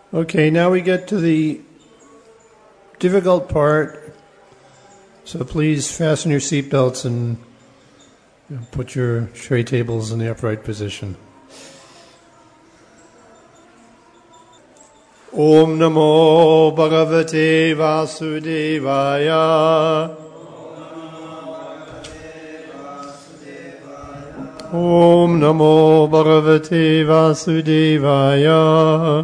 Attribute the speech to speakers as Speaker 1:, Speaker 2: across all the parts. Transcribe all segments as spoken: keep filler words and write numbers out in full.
Speaker 1: Okay, now we get to the difficult part. So please fasten your seatbelts and you know, put your tray tables in the upright position. Om Namo Bhagavate Vasudevaya. Om Namo Bhagavate Vasudevaya.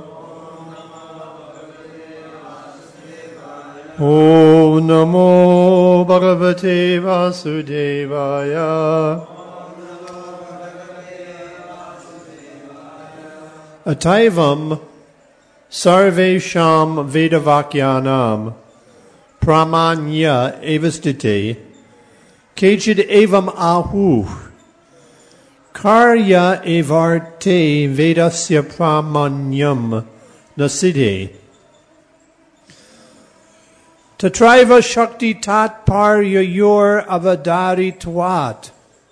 Speaker 1: Om Namo Bhagavate Vasudevaya. Ataivam Sarve Sham Vedavakyanam Pramanya Evastite Kechid Evam Ahu Karya Evarte Vedasya Pramanyam Naside Tatraiva Shakti Tat Par Yayor Avadari Twat.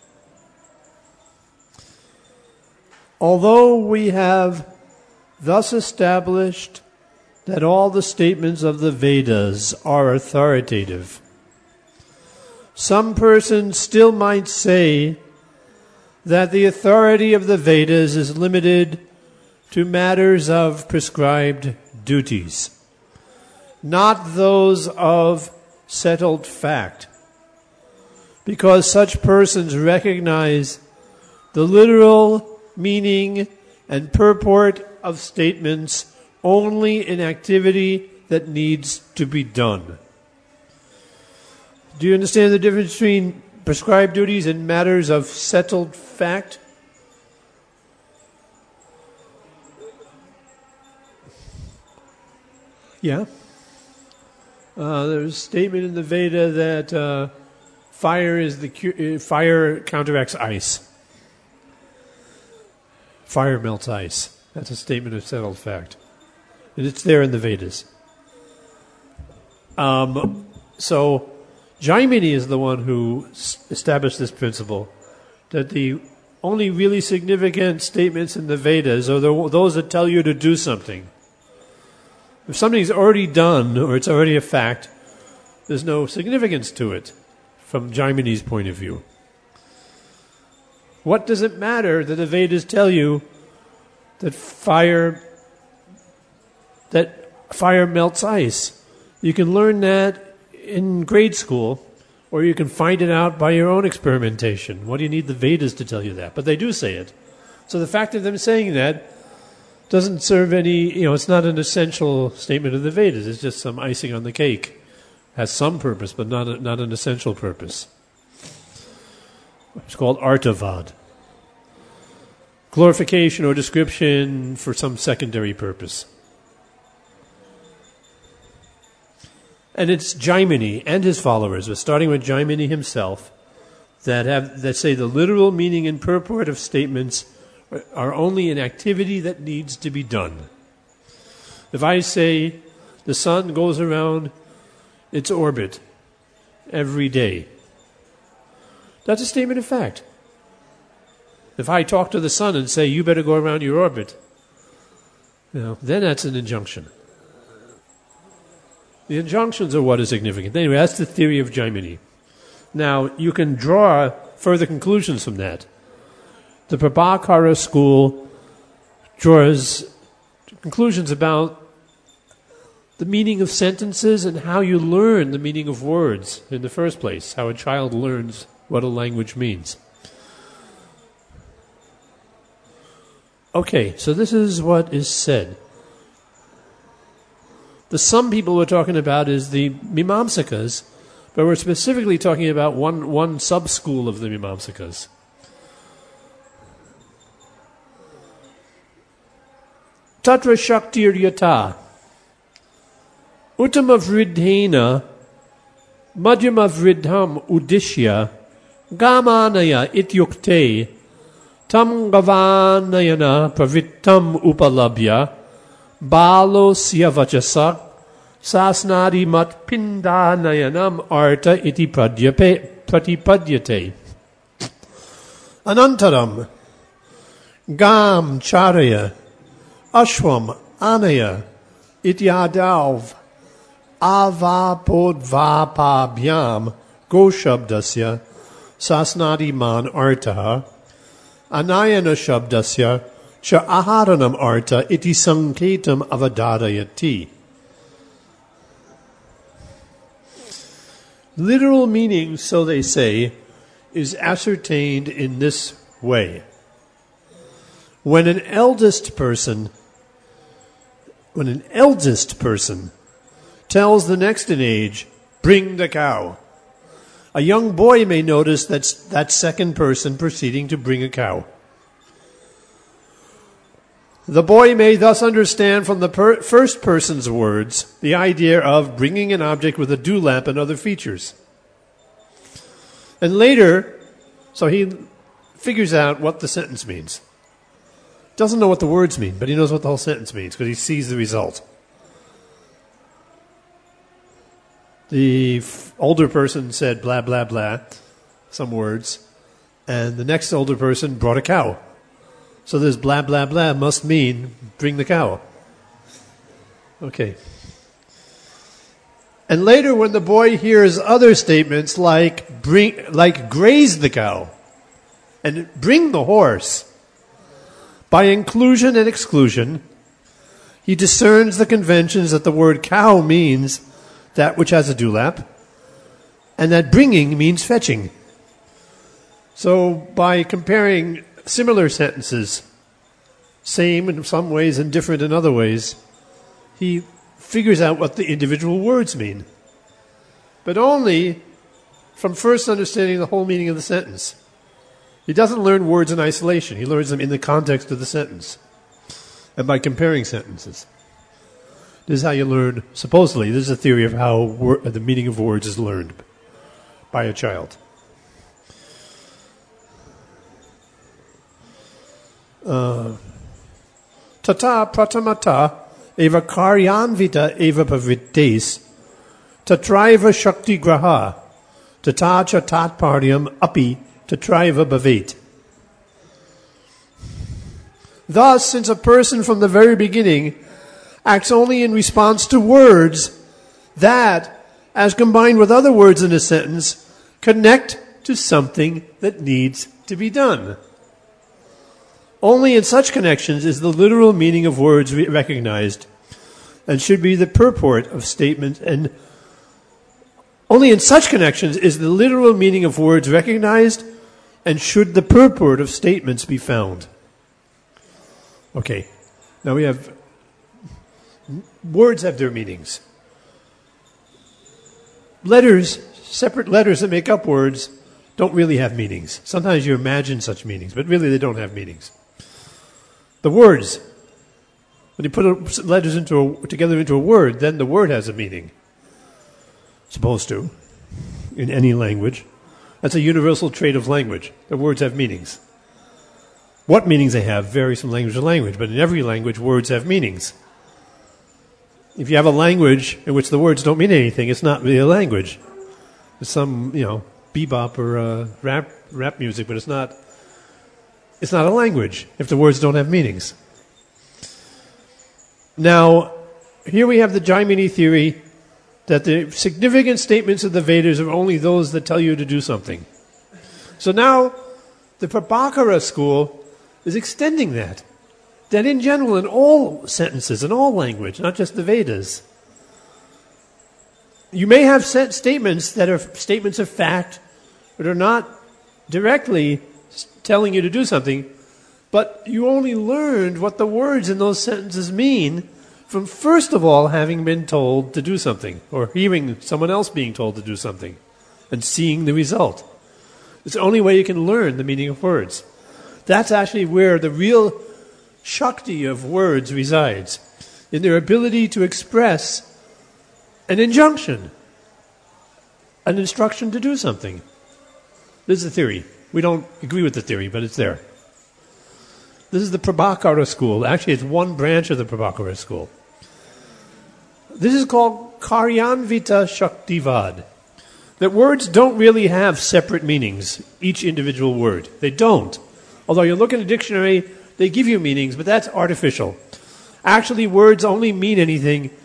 Speaker 1: Although we have thus established that all the statements of the Vedas are authoritative, some persons still might say that the authority of the Vedas is limited to matters of prescribed duties, not those of settled fact, because such persons recognize the literal meaning and purport of statements only in activity that needs to be done. Do you understand the difference between prescribed duties and matters of settled fact? Yeah. Uh, there's a statement in the Veda that uh, fire is the cu- fire counteracts ice. Fire melts ice. That's a statement of settled fact. And it's there in the Vedas. Um, so, Jaimini is the one who s- established this principle, that the only really significant statements in the Vedas are the, those that tell you to do something. If something's already done, or it's already a fact, there's no significance to it, from Jaimini's point of view. What does it matter that the Vedas tell you that fire that fire melts ice? You can learn that in grade school, or you can find it out by your own experimentation. What do you need the Vedas to tell you that? But they do say it. So the fact of them saying that doesn't serve any, you know, it's not an essential statement of the Vedas. It's just some icing on the cake. Has some purpose, but not a, not an essential purpose. It's called artavad. Glorification or description for some secondary purpose. And it's Jaimini and his followers, but starting with Jaimini himself, that have that say the literal meaning and purport of statements are only an activity that needs to be done. If I say the sun goes around its orbit every day, that's a statement of fact. If I talk to the sun and say, you better go around your orbit, you know, then that's an injunction. The injunctions are what is significant. Anyway, that's the theory of Jaimini. Now, you can draw further conclusions from that. The Prabhakara school draws conclusions about the meaning of sentences and how you learn the meaning of words in the first place, how a child learns what a language means. Okay, so this is what is said. The some people we're talking about is the Mimamsakas, but we're specifically talking about one, one sub-school of the Mimamsakas. Tatra Shaktir Yata Uttama Vridhena Madhyama Vridham Udishya Gamanaya Ityukte Tam Gavanayana Pravittam Upalabhya Balo Syavachasak Sasnadi Mat Pindanayanam Arta Iti Pratipadyate Anantaram Gam Charya Ashwam Anaya ityadalv avapodvapabhyam goshabdasya sasnati man artaha anayana shabdasya cha aharanam arta iti sanketam avadadayati. Literal meaning, so they say, is ascertained in this way. When an eldest person, when an eldest person tells the next in age, bring the cow, a young boy may notice that's that second person proceeding to bring a cow. The boy may thus understand from the per- first person's words the idea of bringing an object with a dewlap and other features. And later, so he figures out what the sentence means. Doesn't know what the words mean, but he knows what the whole sentence means because he sees the result. The f- older person said blah, blah, blah, some words, and the next older person brought a cow. So this blah, blah, blah must mean bring the cow. Okay. And later when the boy hears other statements like bring, like graze the cow and bring the horse, by inclusion and exclusion, he discerns the conventions that the word cow means that which has a dewlap, and that bringing means fetching. So by comparing similar sentences, same in some ways and different in other ways, he figures out what the individual words mean. But only from first understanding the whole meaning of the sentence. He doesn't learn words in isolation. He learns them in the context of the sentence. And by comparing sentences. This is how you learn, supposedly, this is a theory of how wor- the meaning of words is learned by a child. Uh, Tata pratamata eva karyanvita eva pavites tatraiva shakti graha tata cha tatparyam api tatraiva bhavet. Thus, since a person from the very beginning acts only in response to words that, as combined with other words in a sentence, connect to something that needs to be done. Only in such connections is the literal meaning of words re- recognized and should be the purport of statements, and only in such connections is the literal meaning of words recognized and should the purport of statements be found. Okay, now we have, words have their meanings. Letters, separate letters that make up words, don't really have meanings. Sometimes you imagine such meanings, but really they don't have meanings. The words, when you put letters into a, together into a word, then the word has a meaning. Supposed to, in any language. That's a universal trait of language. The words have meanings. What meanings they have varies from language to language, but in every language, words have meanings. If you have a language in which the words don't mean anything, it's not really a language. It's some, you know, bebop or uh, rap rap music, but it's not. It's not a language if the words don't have meanings. Now, here we have the Jaimini theory that the significant statements of the Vedas are only those that tell you to do something. So now, the Prabhakara school is extending that. That in general, in all sentences, in all language, not just the Vedas, you may have set statements that are statements of fact, but are not directly telling you to do something, but you only learned what the words in those sentences mean from first of all having been told to do something, or hearing someone else being told to do something, and seeing the result. It's the only way you can learn the meaning of words. That's actually where the real Shakti of words resides, in their ability to express an injunction, an instruction to do something. This is the theory. We don't agree with the theory, but it's there. This is the Prabhakara school. Actually, it's one branch of the Prabhakara school. This is called Karyanvita Shaktivad. That words don't really have separate meanings, each individual word. They don't. Although you look in a dictionary, they give you meanings, but that's artificial. Actually, words only mean anything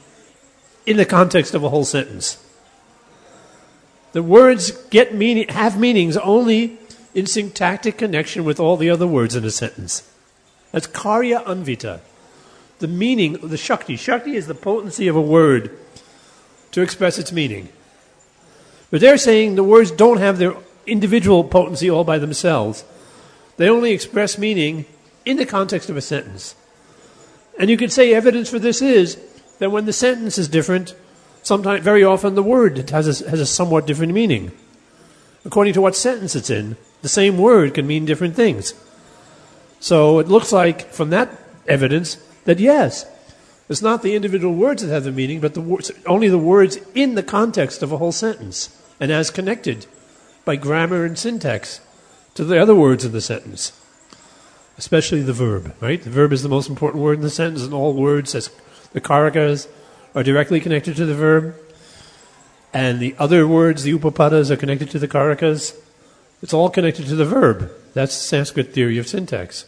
Speaker 1: in the context of a whole sentence. The words get meaning, have meanings only in syntactic connection with all the other words in a sentence. That's karya anvita. The meaning, the shakti. Shakti is the potency of a word to express its meaning. But they're saying the words don't have their individual potency all by themselves. They only express meaning in the context of a sentence. And you could say evidence for this is that when the sentence is different, sometimes, very often, the word has a, has a somewhat different meaning. According to what sentence it's in, the same word can mean different things. So it looks like, from that evidence, that yes, it's not the individual words that have the meaning, but the words, only the words in the context of a whole sentence, and as connected by grammar and syntax to the other words in the sentence. Especially the verb, right? The verb is the most important word in the sentence, and all words, as the karakas, are directly connected to the verb. And the other words, the upapadas, are connected to the karakas. It's all connected to the verb. That's Sanskrit theory of syntax.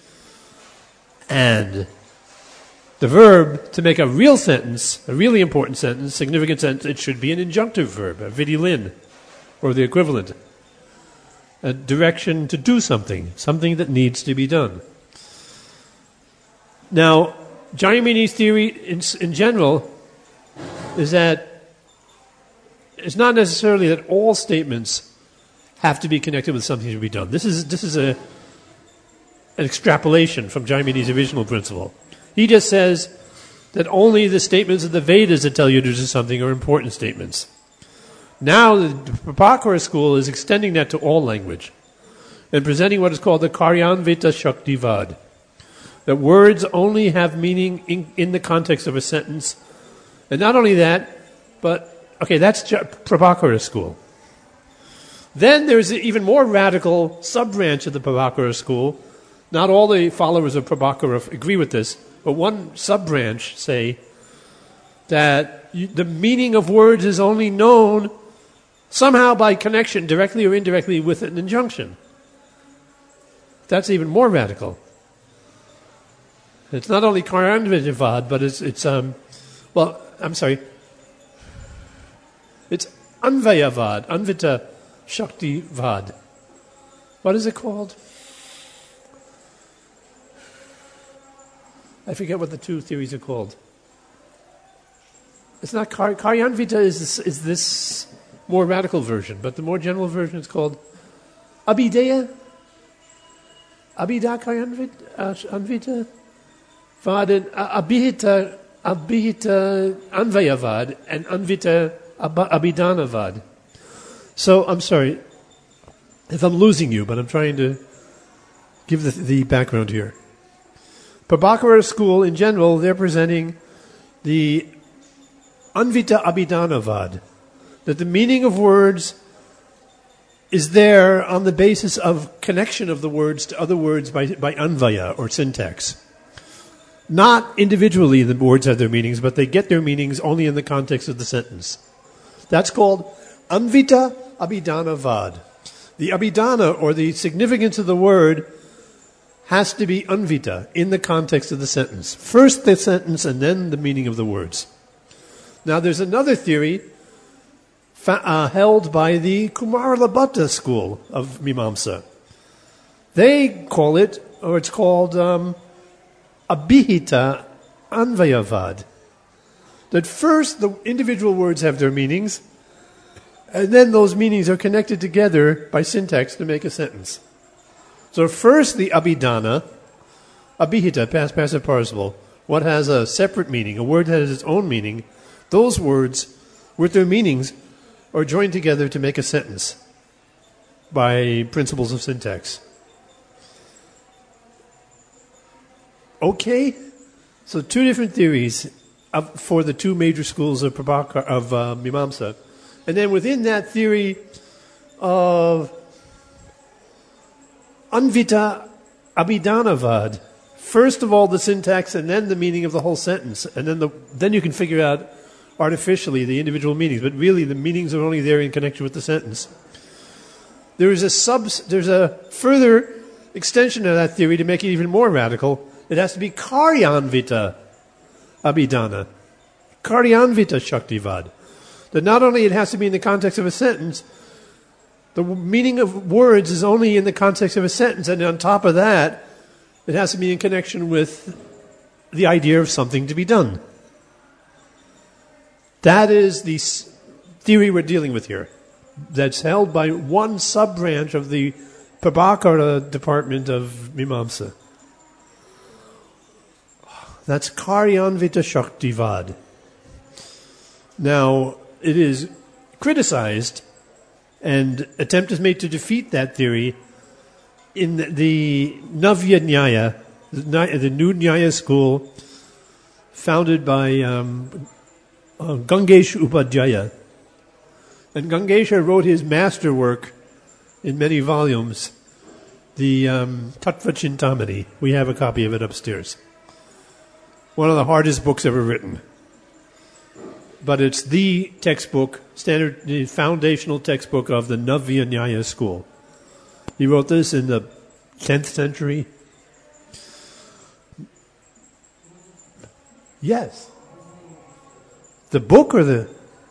Speaker 1: And the verb, to make a real sentence, a really important sentence, significant sentence, it should be an injunctive verb, a vidilin, or the equivalent. A direction to do something, something that needs to be done. Now, Jayamini's theory in, in general is that it's not necessarily that all statements have to be connected with something to be done. This is this is a an extrapolation from Jayamini's original principle. He just says that only the statements of the Vedas that tell you to do something are important statements. Now the Prabhakara school is extending that to all language and presenting what is called the Karyanvita Shaktivad. That words only have meaning in, in the context of a sentence. And not only that, but, okay, that's Prabhakara school. Then there's an even more radical sub-branch of the Prabhakara school. Not all the followers of Prabhakara agree with this, but one sub-branch say that you, the meaning of words is only known somehow by connection, directly or indirectly, with an injunction. That's even more radical. It's not only Karyanvitavad, but it's, it's um, well, I'm sorry, it's Anvayavad, Anvita Shaktivad. What is it called? I forget what the two theories are called. It's not Kar- Karyanvita is this, is this more radical version, but the more general version is called Abhideya. Abhida Karyanvita, uh, Anvita, Vad and uh, Abhita, Abhita Anvayavad, and Anvita Ab- Abhidanavad. So I'm sorry if I'm losing you, but I'm trying to give the, the background here. Prabhakara school in general, they're presenting the Anvita Abhidanavad, that the meaning of words is there on the basis of connection of the words to other words by, by anvaya or syntax. Not individually the words have their meanings, but they get their meanings only in the context of the sentence. That's called Anvita Abhidanavad. The Abhidana, or the significance of the word, has to be Anvita in the context of the sentence. First the sentence and then the meaning of the words. Now there's another theory fa- uh, held by the Kumaralabhatta school of Mimamsa. They call it, or it's called um, Abhihita Anvayavad. That first the individual words have their meanings, and then those meanings are connected together by syntax to make a sentence. So first the Abhidana, Abhihita, past passive participle, what has a separate meaning, a word that has its own meaning, those words with their meanings are joined together to make a sentence by principles of syntax. Okay? So two different theories of, for the two major schools of, Prabhakara, of uh, Mimamsa. And then within that theory of Anvita Abhidanavad, first of all the syntax and then the meaning of the whole sentence. And then the, then you can figure out artificially the individual meanings. But really the meanings are only there in connection with the sentence. There is a sub, there's a further extension of that theory to make it even more radical. It has to be Karyanvita Abhidana. Karyanvita Shaktivad. That not only it has to be in the context of a sentence, the meaning of words is only in the context of a sentence, and on top of that, it has to be in connection with the idea of something to be done. That is the theory we're dealing with here. That's held by one sub-branch of the Prabhakara department of Mimamsa. That's Karyanvita Shaktivad. Now, it is criticized, and attempt is made to defeat that theory in the Navya Nyaya, the new Nyaya school, founded by um, uh, Gangesh Upadhyaya. And Gangesha wrote his masterwork in many volumes, the um, Tattva Chintamani. We have a copy of it upstairs. One of the hardest books ever written. But it's the textbook, standard, the foundational textbook of the Navya Nyaya school. He wrote this in the tenth century. Yes. The book or the...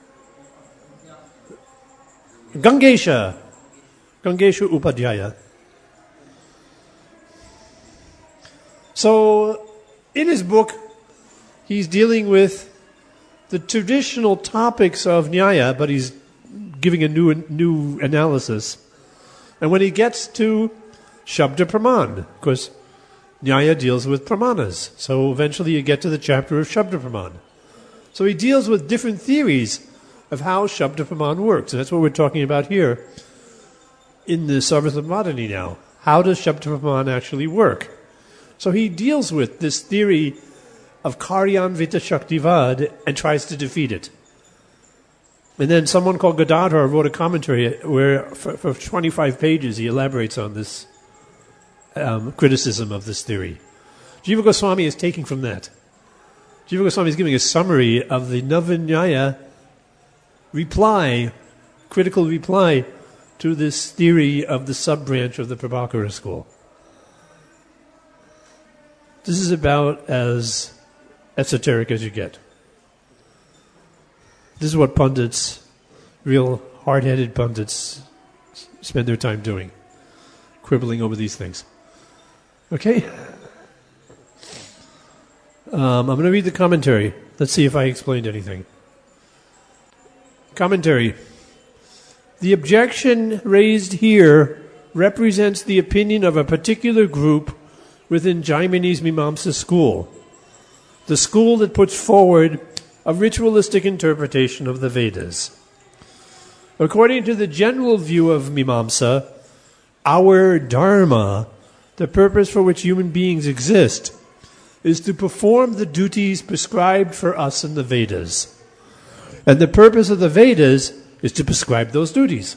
Speaker 1: Gangesha. Gangesha Upadhyaya. So, in his book, he's dealing with the traditional topics of Nyaya, but he's giving a new new analysis. And when he gets to Shabda Praman, of course, Nyaya deals with Pramanas. So eventually you get to the chapter of Shabda Praman. So he deals with different theories of how Shabda Praman works. And that's what we're talking about here in the Sarvatma Madani now. How does Shabda Praman actually work? So he deals with this theory of Karyanvita Shaktivad and tries to defeat it. And then someone called Gadadhar wrote a commentary where for, for twenty-five pages he elaborates on this um, criticism of this theory. Jiva Goswami is taking from that. Jiva Goswami is giving a summary of the Navya reply, critical reply to this theory of the sub-branch of the Prabhakara school. This is about as esoteric as you get. This is what pundits, real hard-headed pundits, spend their time doing, quibbling over these things. Okay? Um, I'm going to read the commentary. Let's see if I explained anything. Commentary. The objection raised here represents the opinion of a particular group within Jaimini's Mimamsa school, the school that puts forward a ritualistic interpretation of the Vedas. According to the general view of Mimamsa, our dharma, the purpose for which human beings exist, is to perform the duties prescribed for us in the Vedas. And the purpose of the Vedas is to prescribe those duties.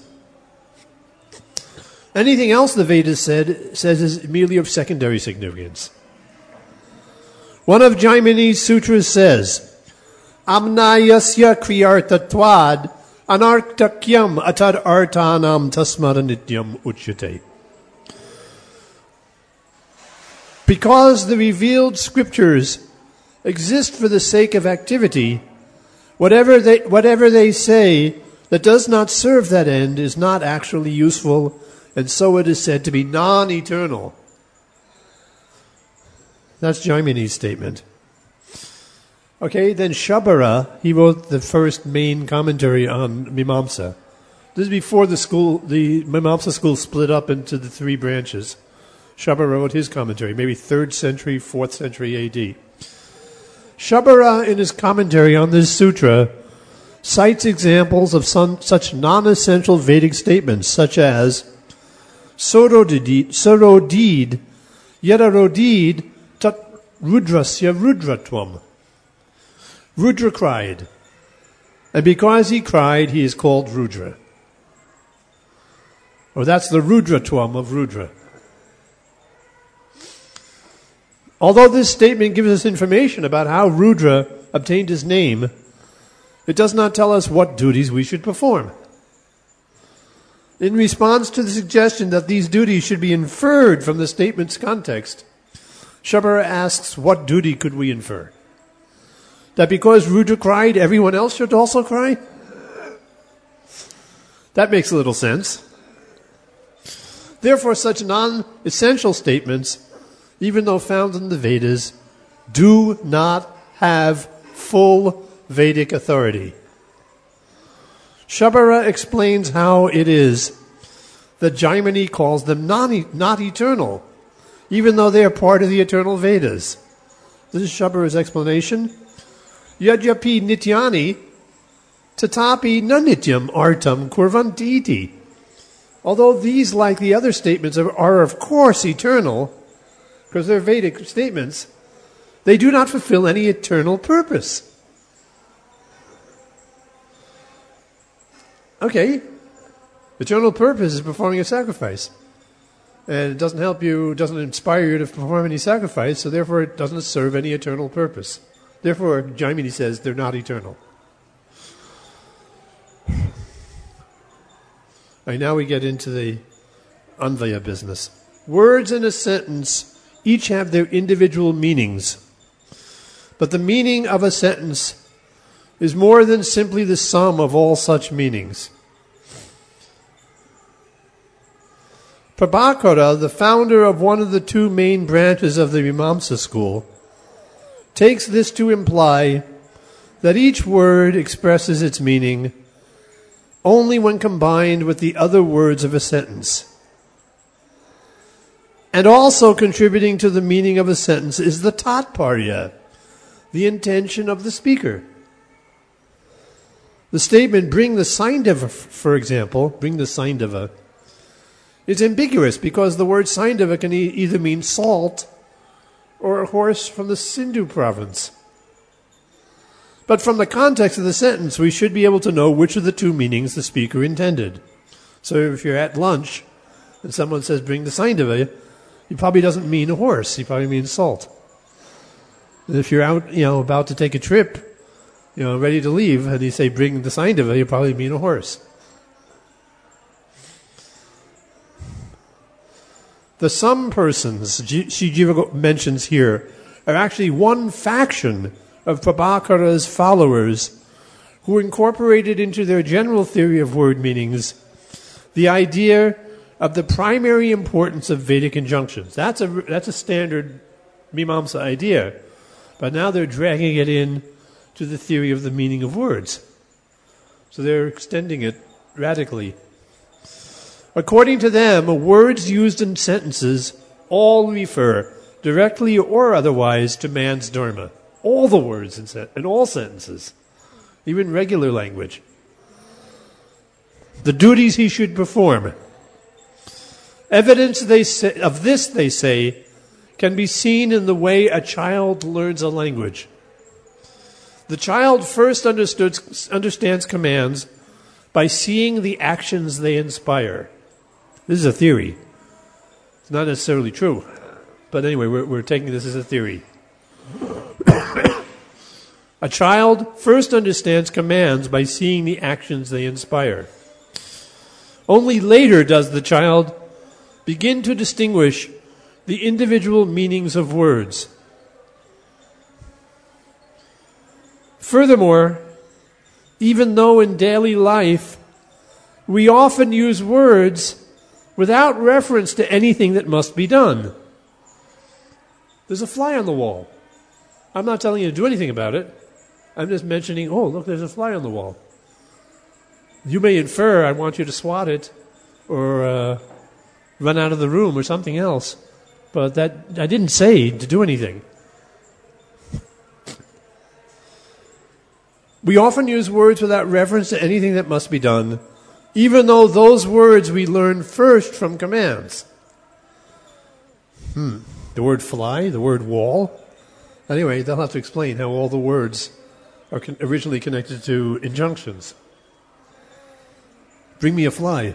Speaker 1: Anything else the Vedas said says is merely of secondary significance. One of Jaimini's sutras says, Amnayasya kriyartatvad anartakyam atad artanam tasmaranityam uchyate. Because the revealed scriptures exist for the sake of activity, whatever they, whatever they say that does not serve that end is not actually useful, and so it is said to be non-eternal. That's Jaimini's statement. Okay, then Shabara, he wrote the first main commentary on Mimamsa. This is before the school, the Mimamsa school split up into the three branches. Shabara wrote his commentary, maybe third century, fourth century A D. Shabara, in his commentary on this sutra, cites examples of some such non-essential Vedic statements, such as Sorodid, Sorodid, Yadarodid, Tat Rudrasya Rudratvam. Rudra cried, and because he cried, he is called Rudra. Or that's the Rudratvam of Rudra. Although this statement gives us information about how Rudra obtained his name, it does not tell us what duties we should perform. In response to the suggestion that these duties should be inferred from the statement's context, Shabara asks, what duty could we infer? That because Rudra cried, everyone else should also cry? That makes a little sense. Therefore, such non-essential statements, even though found in the Vedas, do not have full Vedic authority. Shabara explains how it is that Jaimini calls them non, not eternal, even though they are part of the eternal Vedas. This is Shabara's explanation. Yadyapi nityani tatapi nanityam artam kurvanti iti. Although these, like the other statements, are, are of course eternal, because they're Vedic statements, they do not fulfill any eternal purpose. Okay, eternal purpose is performing a sacrifice. And it doesn't help you, doesn't inspire you to perform any sacrifice, so therefore it doesn't serve any eternal purpose. Therefore, Jaimini says they're not eternal. Right, now we get into the Anvaya business. Words in a sentence each have their individual meanings. But the meaning of a sentence is more than simply the sum of all such meanings. Prabhakara, the founder of one of the two main branches of the Mimamsa school, takes this to imply that each word expresses its meaning only when combined with the other words of a sentence. And also contributing to the meaning of a sentence is the tatparya, the intention of the speaker. The statement, bring the Saindava, for example, bring the Saindava, is ambiguous because the word Saindava can e- either mean salt or a horse from the Sindhu province. But from the context of the sentence, we should be able to know which of the two meanings the speaker intended. So if you're at lunch and someone says, bring the Saindava, he probably doesn't mean a horse, he probably means salt. And if you're out, you know, about to take a trip, you know, ready to leave, and you say, bring the Saindava, you probably mean a horse. The some persons G- Sri Jiva mentions here are actually one faction of Prabhakara's followers who incorporated into their general theory of word meanings the idea of the primary importance of Vedic injunctions. That's a, that's a standard Mimamsa idea. But now they're dragging it in to the theory of the meaning of words. So they're extending it radically. According to them, words used in sentences all refer, directly or otherwise, to man's dharma. All the words in, sen- in all sentences, even regular language. The duties he should perform. Evidence they say, of this, they say, can be seen in the way a child learns a language. The child first understood, understands commands by seeing the actions they inspire. This is a theory. It's not necessarily true. But anyway, we're, we're taking this as a theory. A child first understands commands by seeing the actions they inspire. Only later does the child begin to distinguish the individual meanings of words. Furthermore, even though in daily life we often use words without reference to anything that must be done. There's a fly on the wall. I'm not telling you to do anything about it. I'm just mentioning, oh, look, there's a fly on the wall. You may infer I want you to swat it or uh, run out of the room or something else. But that I didn't say to do anything. We often use words without reference to anything that must be done, even though those words we learn first from commands. Hmm. The word fly, the word wall. Anyway, they'll have to explain how all the words are con- originally connected to injunctions. Bring me a fly.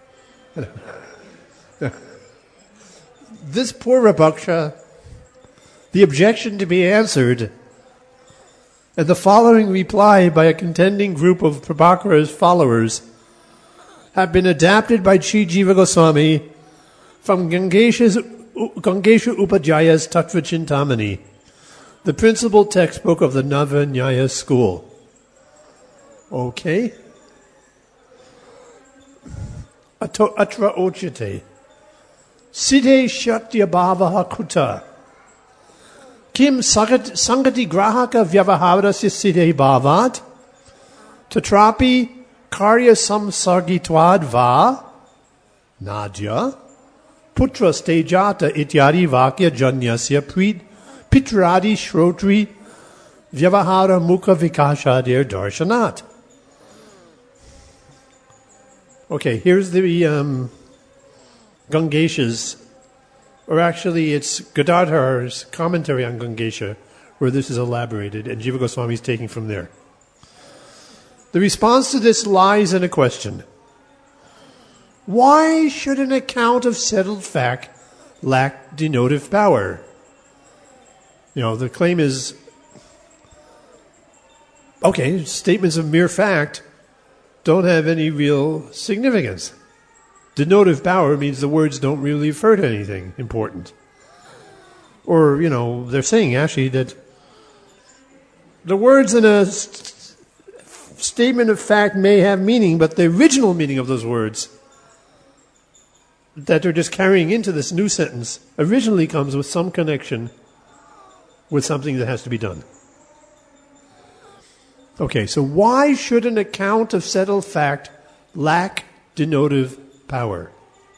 Speaker 1: This Purva Paksha, the objection to be answered, and the following reply by a contending group of Prabhakara's followers have been adapted by Sri Jiva Goswami from Gangesha Upajaya's Tattva Chintamani. the principal textbook of the Nava Nyaya school. Okay. Ato, atra ochite. Siddhe shatya bhavaha kuta. Kim sangati grahaka vyavaharasya siddhe bhavat. Tatrapi karya samsargitvad va. Nadya. Putra stejata ityadi vakya janyasya prit. Pitradi shrotri vyavahara mukha vikashadir darshanat. Okay, here's the um, Gangesha's, or actually it's Gadadhar's commentary on Gangesha, where this is elaborated, and Jiva Goswami is taking from there. The response to this lies in a question. Why should an account of settled fact lack denotive power? You know, the claim is, okay, statements of mere fact don't have any real significance. Denotive power means the words don't really refer to anything important. Or, you know, they're saying actually that the words in a st- statement of fact may have meaning, but the original meaning of those words that they're just carrying into this new sentence originally comes with some connection with something that has to be done. Okay, so why should an account of settled fact lack denotive power?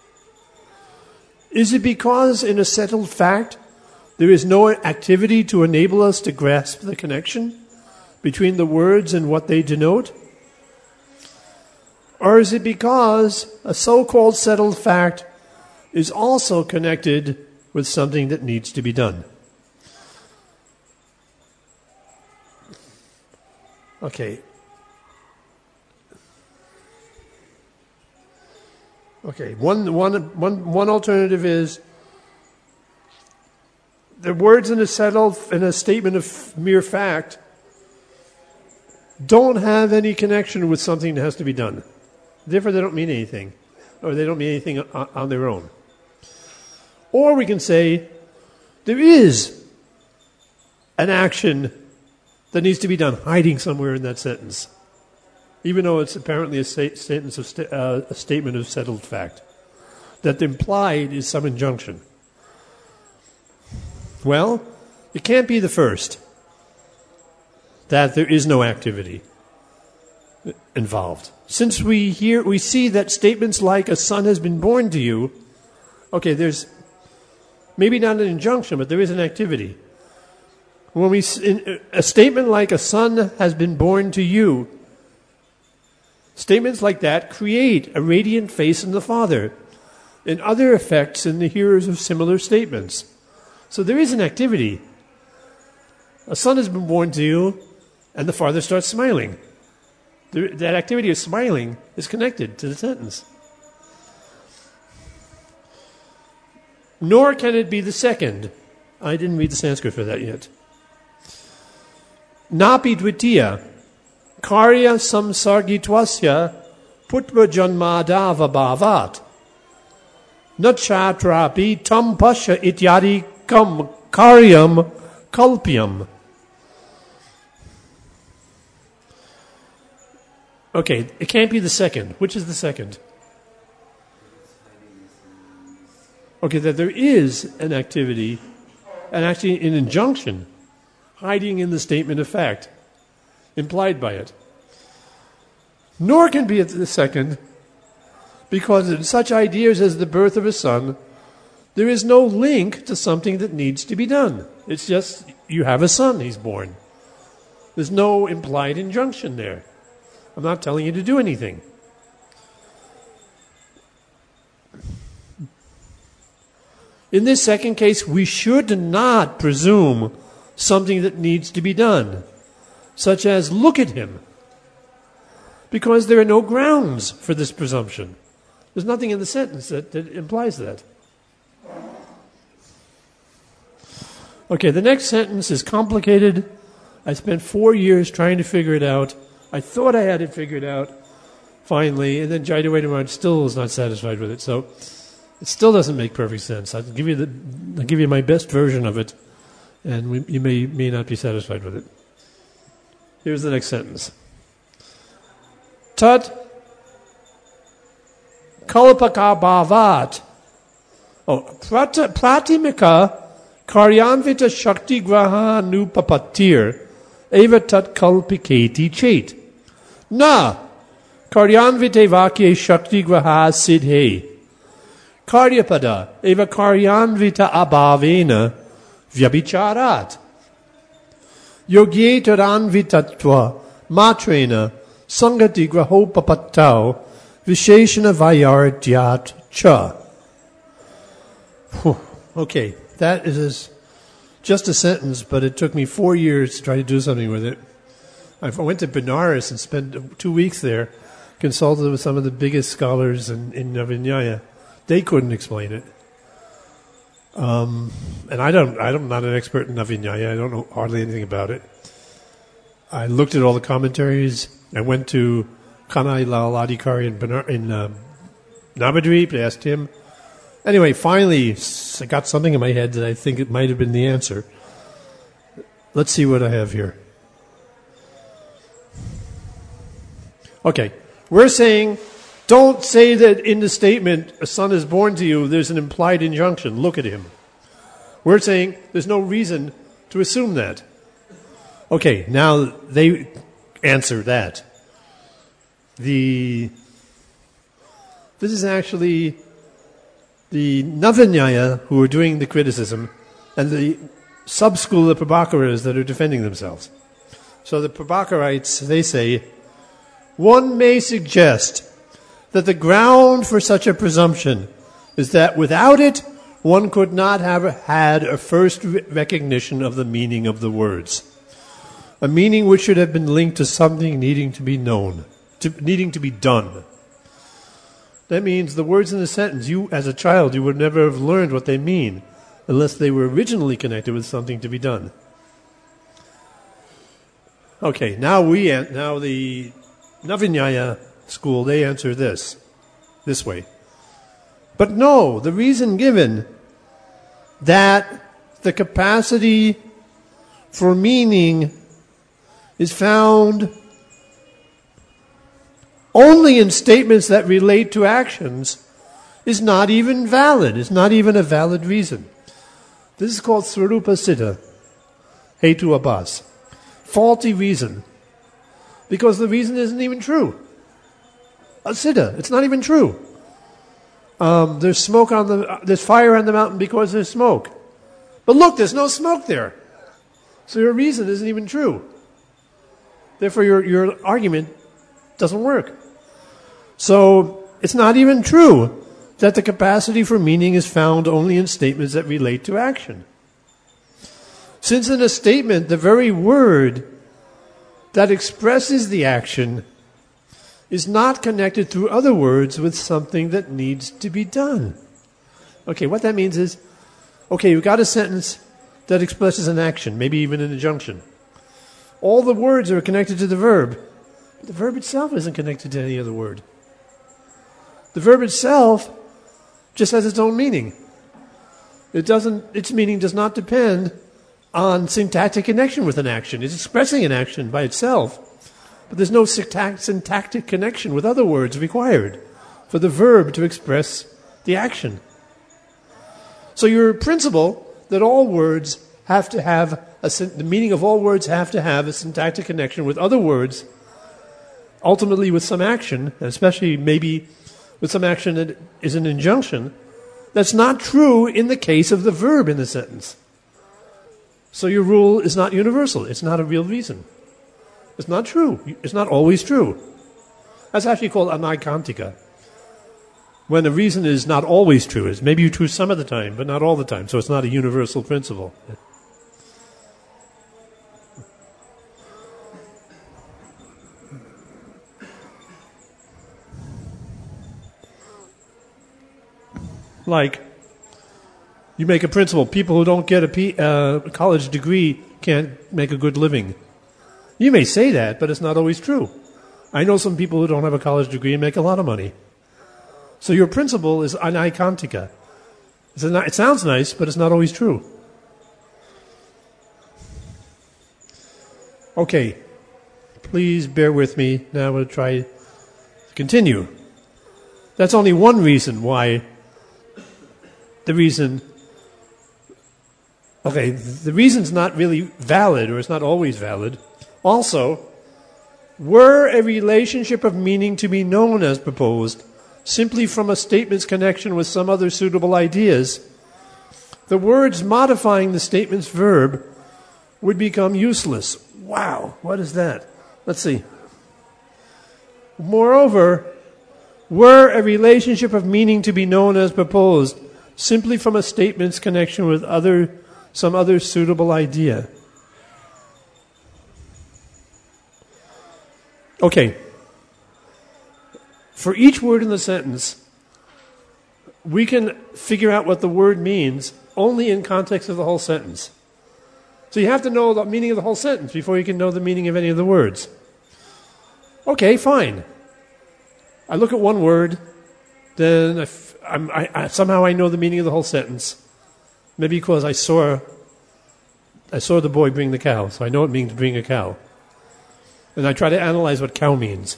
Speaker 1: Is it because in a settled fact there is no activity to enable us to grasp the connection between the words and what they denote? Or is it because a so-called settled fact is also connected with something that needs to be done? Okay. Okay, one, one, one, one alternative is the words in a settled in a statement of mere fact don't have any connection with something that has to be done. Therefore, they don't mean anything, or they don't mean anything on, on their own. Or we can say there is an action that needs to be done, hiding somewhere in that sentence, even though it's apparently a, sta- sentence of sta- uh, a statement of settled fact. That implied is some injunction. Well, it can't be the first, that there is no activity involved. Since we hear, we see that statements like "a son has been born to you," okay, there's maybe not an injunction, but there is an activity. When we in, a statement like "a son has been born to you," statements like that create a radiant face in the father, and other effects in the hearers of similar statements. So there is an activity. A son has been born to you, and the father starts smiling. The, that activity of smiling is connected to the sentence. Nor can it be the second. I didn't read the Sanskrit for that yet. Napi dvitiya, karya samsargitwasya putra janmadava bhavat. Nachatrapi tam pasha ityadi kam karyam kalpyam. Okay, it can't be the second. Which is the second? Okay, that there is an activity, and actually an injunction, hiding in the statement of fact, implied by it. Nor can be the second, because in such ideas as the birth of a son, there is no link to something that needs to be done. It's just, you have a son, he's born. There's no implied injunction there. I'm not telling you to do anything. In this second case, we should not presume something that needs to be done, such as look at him, because there are no grounds for this presumption. There's nothing in the sentence that, that implies that. Okay, the next sentence is complicated. I spent four years trying to figure it out. I thought I had it figured out, finally, and then Jayadevata still was not satisfied with it. So it still doesn't make perfect sense. I'll give you the, I'll give you my best version of it, And we, you may, may not be satisfied with it. Here's the next sentence. Tat kalpakabhavat. Oh, prata, pratimika karyanvita shakti graha nupapatir eva tat kalpiketi chet. Na karyanvite vakye shakti graha sidhe. Karyapada eva karyanvita abhavena vyabhicharat. Yogye taranvitatva matrena sangati grahopapattau visheshana vayaratyat cha. Whew. Okay, that is just a sentence, but it took me four years to try to do something with it. I went to Benares and spent two weeks there, consulted with some of the biggest scholars in, in Navinyaya. They couldn't explain it. Um, and I don't, I'm not an expert in Navinyaya. I don't know hardly anything about it. I looked at all the commentaries. I went to Kanai Lal Adhikari in, Benar- in uh, Navadvip. I asked him. Anyway, finally, I got something in my head that I think it might have been the answer. Let's see what I have here. Okay, we're saying, don't say that in the statement, a son is born to you, there's an implied injunction. Look at him. We're saying there's no reason to assume that. Okay, now they answer that. The This is actually the Navinyaya who are doing the criticism and the sub-school of the Prabhakaras that are defending themselves. So the Prabhakarites, they say, one may suggest that the ground for such a presumption is that without it, one could not have had a first recognition of the meaning of the words. A meaning which should have been linked to something needing to be known, to, needing to be done. That means the words in the sentence, you as a child, you would never have learned what they mean unless they were originally connected with something to be done. Okay, now we, now the Navinyaya school, they answer this, this way. But no, the reason given that the capacity for meaning is found only in statements that relate to actions is not even valid. It's not even a valid reason. This is called Swarupa Siddha, Hetu Abhas. Faulty reason. Because the reason isn't even true. A Siddha, it's not even true. Um, there's smoke on the, there's fire on the mountain because there's smoke. But look, there's no smoke there. So your reason isn't even true. Therefore, your, your argument doesn't work. So it's not even true that the capacity for meaning is found only in statements that relate to action. Since in a statement, the very word that expresses the action is not connected through other words with something that needs to be done. Okay, what that means is, okay, you've got a sentence that expresses an action, maybe even an injunction. All the words are connected to the verb. But the verb itself isn't connected to any other word. The verb itself just has its own meaning. It doesn't, its meaning does not depend on syntactic connection with an action. It's expressing an action by itself. But there's no syntactic connection with other words required for the verb to express the action. So your principle that all words have to have, a, the meaning of all words have to have a syntactic connection with other words, ultimately with some action, especially maybe with some action that is an injunction, that's not true in the case of the verb in the sentence. So your rule is not universal. It's not a real reason. It's not true. It's not always true. That's actually called anaikantika. When a reason is not always true, it's maybe true some of the time, but not all the time. So it's not a universal principle. Like, you make a principle, people who don't get a P, uh, college degree can't make a good living. You may say that, but it's not always true. I know some people who don't have a college degree and make a lot of money. So your principle is anaikantika. It's a, it sounds nice, but it's not always true. Okay, please bear with me. Now we'll try to continue. That's only one reason why the reason... Okay, the reason's not really valid, or it's not always valid. Also, were a relationship of meaning to be known as proposed simply from a statement's connection with some other suitable ideas, the words modifying the statement's verb would become useless. Wow, what is that? Let's see. Moreover, were a relationship of meaning to be known as proposed simply from a statement's connection with other some other suitable idea. Okay. For each word in the sentence, we can figure out what the word means only in context of the whole sentence. So you have to know the meaning of the whole sentence before you can know the meaning of any of the words. Okay, fine. I look at one word, then I, I'm, I, I, somehow I know the meaning of the whole sentence. Maybe because I saw, I saw the boy bring the cow, so I know it means bring a cow. And I try to analyze what cow means.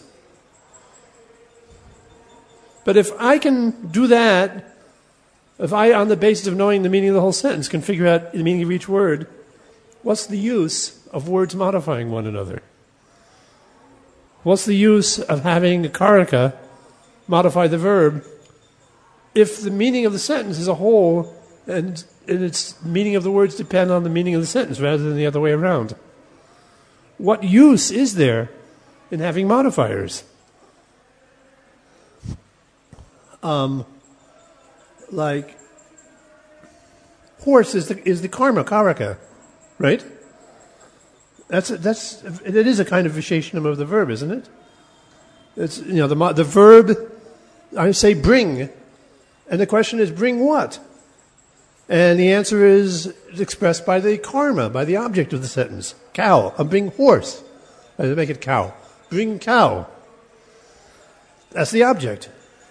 Speaker 1: But if I can do that, if I, on the basis of knowing the meaning of the whole sentence, can figure out the meaning of each word, what's the use of words modifying one another? What's the use of having a karaka modify the verb if the meaning of the sentence is a whole and, and its meaning of the words depend on the meaning of the sentence rather than the other way around? What use is there in having modifiers? Um, like, horse is the, is the karma, karaka, right? That's a, that's it is a kind of visheshanam of the verb, isn't it? It's you know the the verb. I say bring, and the question is bring what? And the answer is expressed by the karma, by the object of the sentence. Cow. I bring horse. I make it cow. Bring cow. That's the object.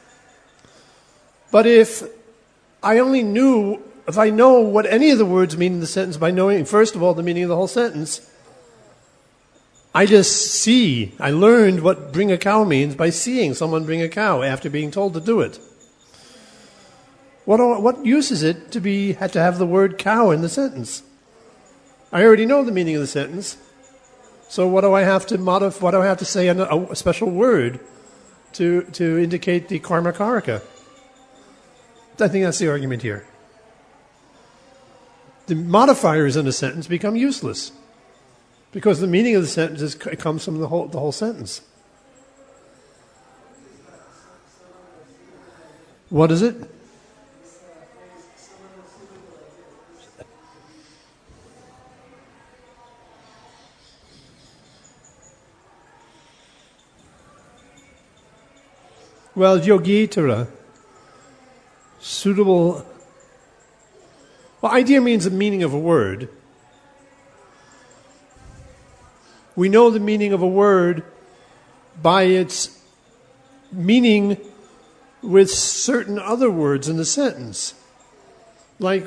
Speaker 1: But if I only knew, if I know what any of the words mean in the sentence by knowing, first of all, the meaning of the whole sentence, I just see, I learned what bring a cow means by seeing someone bring a cow after being told to do it. What, what use is it to be had to have the word cow in the sentence? I already know the meaning of the sentence, so what do I have to modify? What do I have to say a, a special word to to indicate the karma karaka? I think that's the argument here. The modifiers in a sentence become useless because the meaning of the sentence is, it comes from the whole the whole sentence. What is it? Well, yogitara, suitable. Well, idea means the meaning of a word. We know the meaning of a word by its meaning with certain other words in the sentence. Like,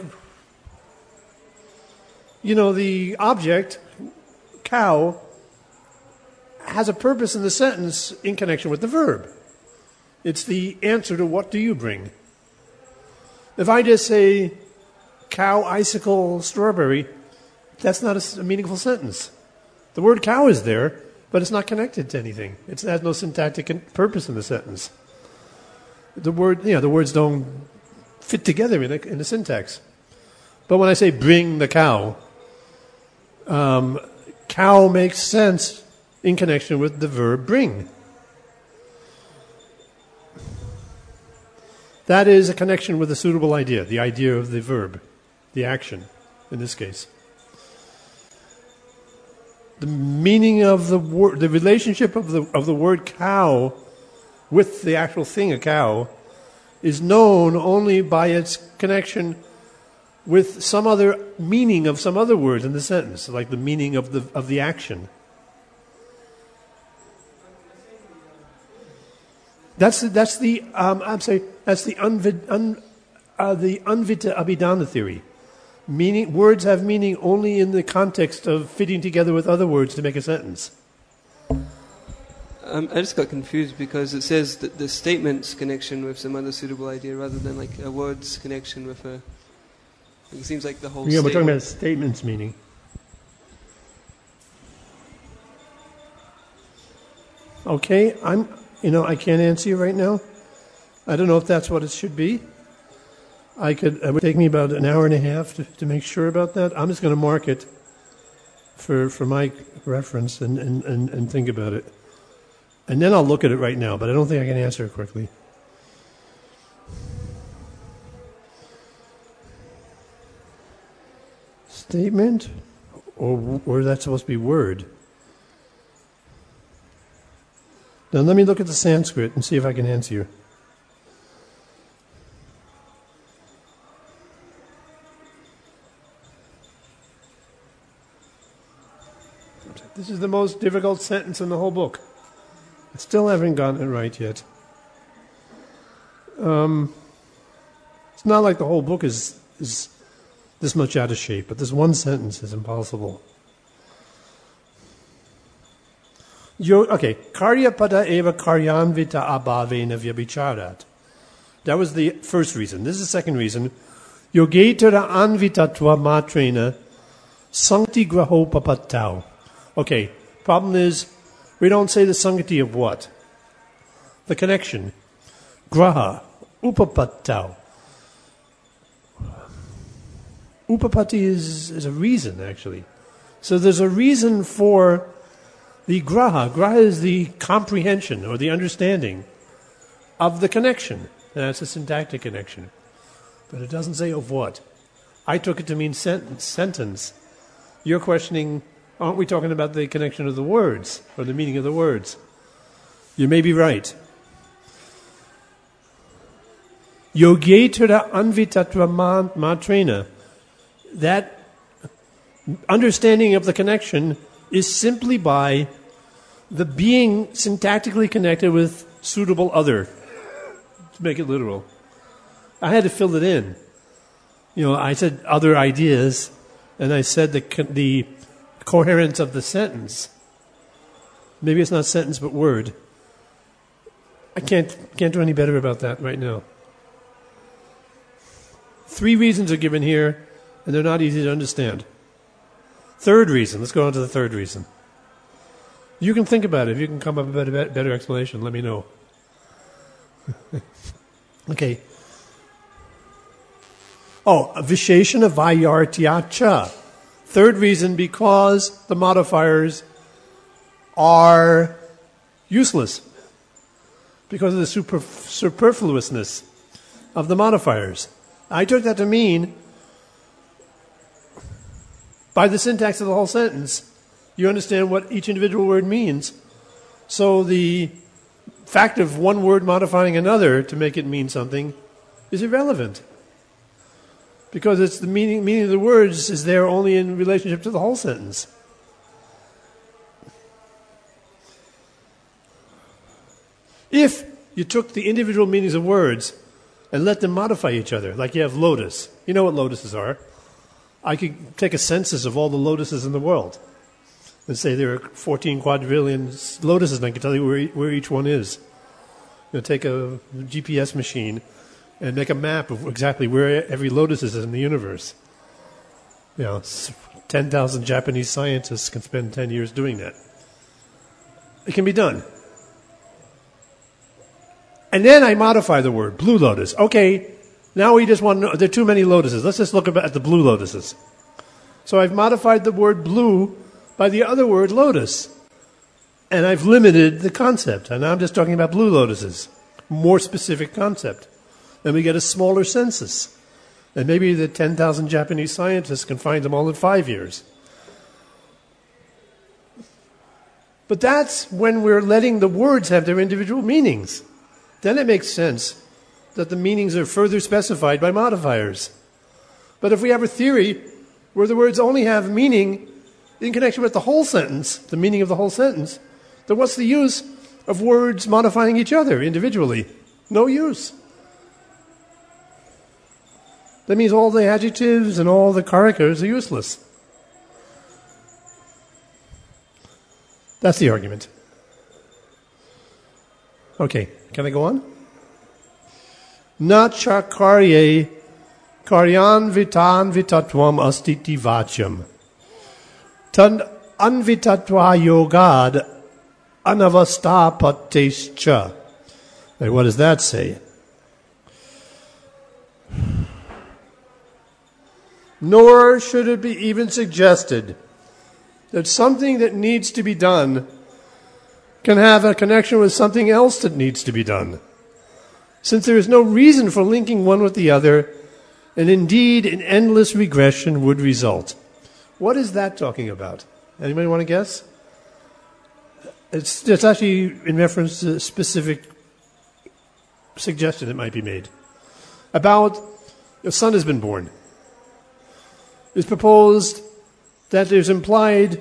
Speaker 1: you know, the object, cow, has a purpose in the sentence in connection with the verb. It's the answer to what do you bring. If I just say cow, icicle, strawberry, that's not a, a meaningful sentence. The word cow is there, but it's not connected to anything. It has no syntactic purpose in the sentence. The word, you know, the words don't fit together in a, in a syntax. But when I say bring the cow, um, cow makes sense in connection with the verb bring. That is a connection with a suitable idea, the idea of the verb, the action, in this case. The meaning of the word, the relationship of the of the word cow with the actual thing, a cow, is known only by its connection with some other meaning of some other word in the sentence, like the meaning of the of the action. That's the, that's the um, I'm sorry. That's the unvid, un, uh, the Anvita Abhidhana theory. Meaning, words have meaning only in the context of fitting together with other words to make a sentence.
Speaker 2: Um, I just got confused because it says that the statement's connection with some other suitable idea rather than like a word's connection with a... It seems like the whole
Speaker 1: Yeah, we're talking
Speaker 2: statement...
Speaker 1: about statement's meaning. Okay, I'm, you know, I can't answer you right now. I don't know if that's what it should be. I could, it would take me about an hour and a half to, to make sure about that. I'm just going to mark it for for my reference and, and, and, and think about it. And then I'll look at it right now, but I don't think I can answer it quickly. Statement? Or, or is that supposed to be word? Now let me look at the Sanskrit and see if I can answer you. This is the most difficult sentence in the whole book. I still haven't gotten it right yet. Um, it's not like the whole book is, is this much out of shape, but this one sentence is impossible. Yo, okay, karyapada eva karyanvita abhavena vyabhicharat. That was the first reason. This is the second reason. Yogetara anvitatva matrena sankti grahopapattau. Okay, problem is, we don't say the sangati of what? The connection. Graha, upapattau. Upapatti is, is a reason, actually. So there's a reason for the graha. Graha is the comprehension or the understanding of the connection. And that's a syntactic connection. But it doesn't say of what. I took it to mean sentence. sentence. You're questioning... Aren't we talking about the connection of the words, or the meaning of the words? You may be right. Yogetara anvitatva matrena. That understanding of the connection is simply by the being syntactically connected with suitable other. To make it literal. I had to fill it in. You know, I said other ideas, and I said the the coherence of the sentence. Maybe it's not sentence but word. I can't can't do any better about that right now. Three reasons are given here, and they're not easy to understand. Third reason. Let's go on to the third reason. You can think about it. If you can come up with a better, better explanation, let me know. Okay. Oh, visheshana vayartyacha. Third reason, because the modifiers are useless. Because of the super, superfluousness of the modifiers. I took that to mean, by the syntax of the whole sentence, you understand what each individual word means. So the fact of one word modifying another to make it mean something is irrelevant. Because it's the meaning, meaning of the words is there only in relationship to the whole sentence. If you took the individual meanings of words and let them modify each other, like you have lotus. You know what lotuses are. I could take a census of all the lotuses in the world and say there are fourteen quadrillion lotuses, and I can tell you where, where each one is. You know, take a G P S machine and make a map of exactly where every lotus is in the universe. You know, ten thousand Japanese scientists can spend ten years doing that. It can be done. And then I modify the word, blue lotus. Okay, now we just want to know, there are too many lotuses. Let's just look at the blue lotuses. So I've modified the word blue by the other word lotus. And I've limited the concept. And now I'm just talking about blue lotuses. More specific concept. Then we get a smaller census. And maybe the ten thousand Japanese scientists can find them all in five years. But that's when we're letting the words have their individual meanings. Then it makes sense that the meanings are further specified by modifiers. But if we have a theory where the words only have meaning in connection with the whole sentence, the meaning of the whole sentence, then what's the use of words modifying each other individually? No use. That means all the adjectives and all the karakas are useless. That's the argument. Okay, can I go on? Na chakarye karyan vitan vitatvam astiti vachyam. Tan anvitatva yogad anavasta patescha. What does that say? Nor should it be even suggested that something that needs to be done can have a connection with something else that needs to be done, since there is no reason for linking one with the other, and indeed an endless regression would result. What is that talking about? Anybody want to guess? It's, it's actually in reference to a specific suggestion that might be made. About a son has been born. It's proposed that there's implied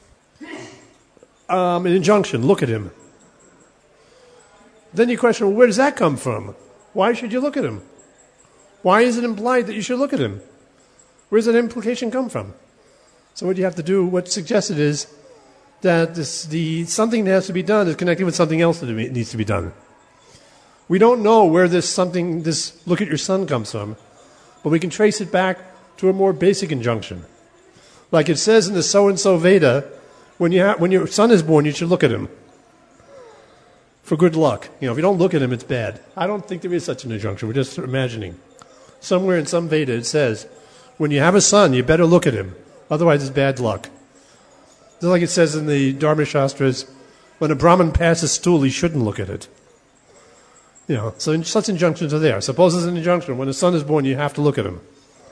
Speaker 1: um, an injunction, look at him. Then you question, well, where does that come from? Why should you look at him? Why is it implied that you should look at him? Where does that implication come from? So what you have to do, what's suggested is that this, the something that has to be done is connected with something else that needs to be done. We don't know where this something, this look at your son comes from, but we can trace it back to a more basic injunction. Like it says in the so-and-so Veda, when, you ha- when your son is born, you should look at him for good luck. You know, if you don't look at him, it's bad. I don't think there is such an injunction. We're just imagining. Somewhere in some Veda it says, when you have a son, you better look at him. Otherwise, it's bad luck. Just like it says in the Dharma Shastras, when a Brahmin passes stool, he shouldn't look at it. You know, so such injunctions are there. Suppose there's an injunction, when a son is born, you have to look at him.